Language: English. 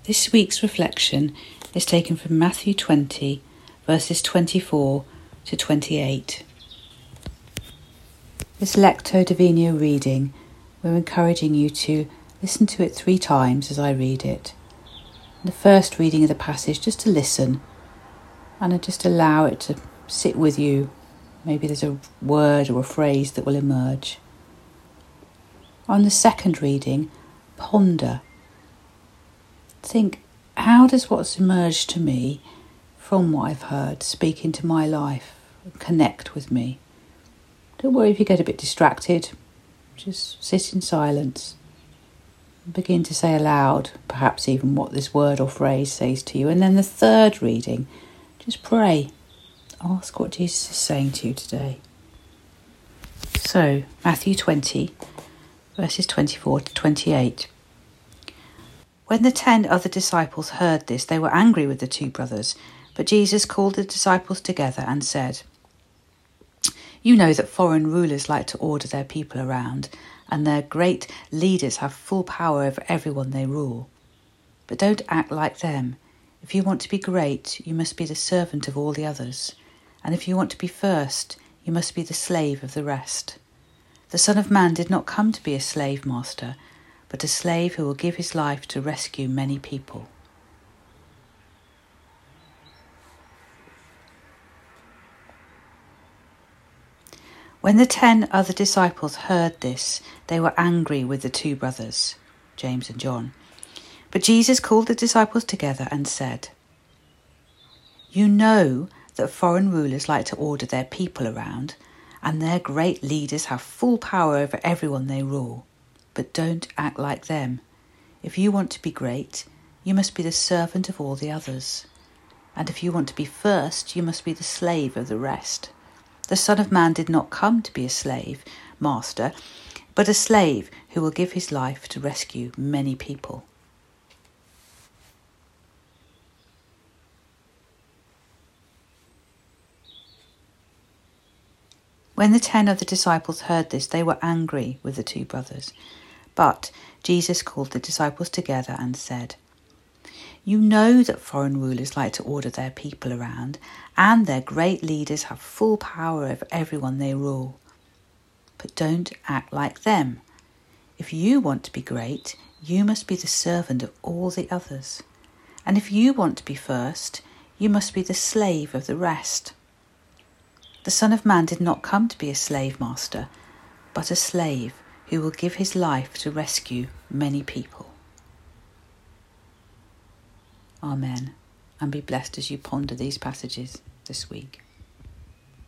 This week's reflection is taken from Matthew 20, verses 24 to 28. This Lectio Divina reading, we're encouraging you to listen to it 3 times as I read it. In the first reading of the passage, just to listen and just allow it to sit with you. Maybe there's a word or a phrase that will emerge. On the second reading, ponder. Think, how does what's emerged to me from what I've heard speak into my life and connect with me? Don't worry if you get a bit distracted. Just sit in silence and begin to say aloud, perhaps even what this word or phrase says to you. And then the third reading, just pray. Ask what Jesus is saying to you today. So, Matthew 20, verses 24 to 28. When the 10 other disciples heard this, they were angry with the 2 brothers. But Jesus called the disciples together and said, "You know that foreign rulers like to order their people around, and their great leaders have full power over everyone they rule. But don't act like them. If you want to be great, you must be the servant of all the others. And if you want to be first, you must be the slave of the rest. The Son of Man did not come to be a slave master, but a slave who will give his life to rescue many people." When the 10 other disciples heard this, they were angry with the 2 brothers, James and John. But Jesus called the disciples together and said, "You know that foreign rulers like to order their people around, and their great leaders have full power over everyone they rule. But don't act like them. If you want to be great, you must be the servant of all the others. And if you want to be first, you must be the slave of the rest. The Son of Man did not come to be a slave master, but a slave who will give his life to rescue many people." When the 10 of the disciples heard this, they were angry with the 2 brothers. But Jesus called the disciples together and said, "You know that foreign rulers like to order their people around, and their great leaders have full power over everyone they rule. But don't act like them. If you want to be great, you must be the servant of all the others. And if you want to be first, you must be the slave of the rest. The Son of Man did not come to be a slave master, but a slave who will give his life to rescue many people." Amen. And be blessed as you ponder these passages this week.